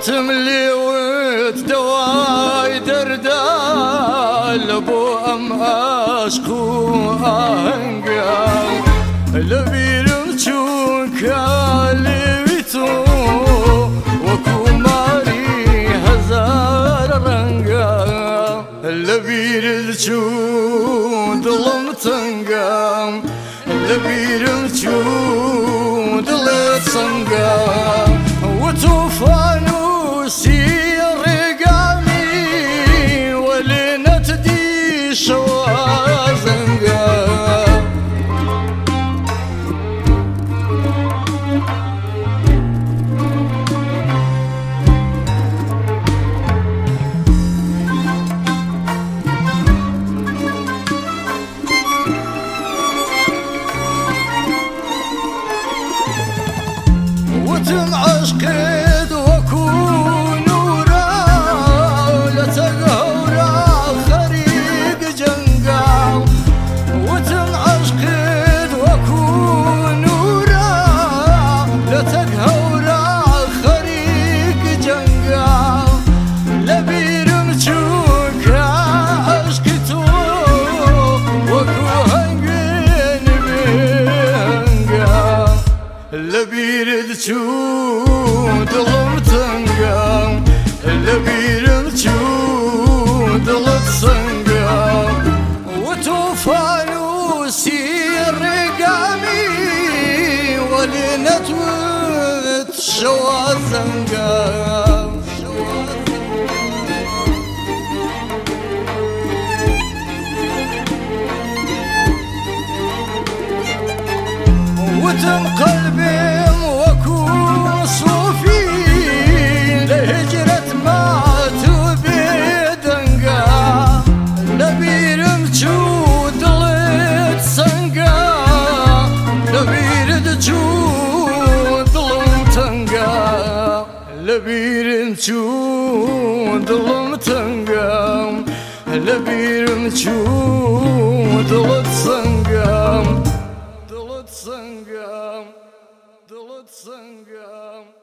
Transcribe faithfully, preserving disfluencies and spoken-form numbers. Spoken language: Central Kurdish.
وتملي وتدواي دردال ابو ام اشكو انقا لبيرم تشوكا لبيتو وكو ماري هزار رنقا لبير تشو ظلم تنقا لبيرم تشو ظلم تنقا وطوفان وسير قامي ولنا تدي شوازنقا وتم عشقد وكون ورا لا تقهورا خريق جنقا وتم عشقد وكون ورا لا تقهورا خريق جنقا لبير متشوكا عشقتو وكو هنقين بينقا لبير تشود ظلمتنقا لبير تشود لتصنقا وطوفان وسير قامي ولنتوت شوازنقا وتم قلبي وكون صوفي لهجرة ما تبيدنقا لبير مجود لتصنقا لبير تجود لمتنقا لبير مجود لمتنقا لبير مجود لتصنقا Sangam, Dalit Sangam.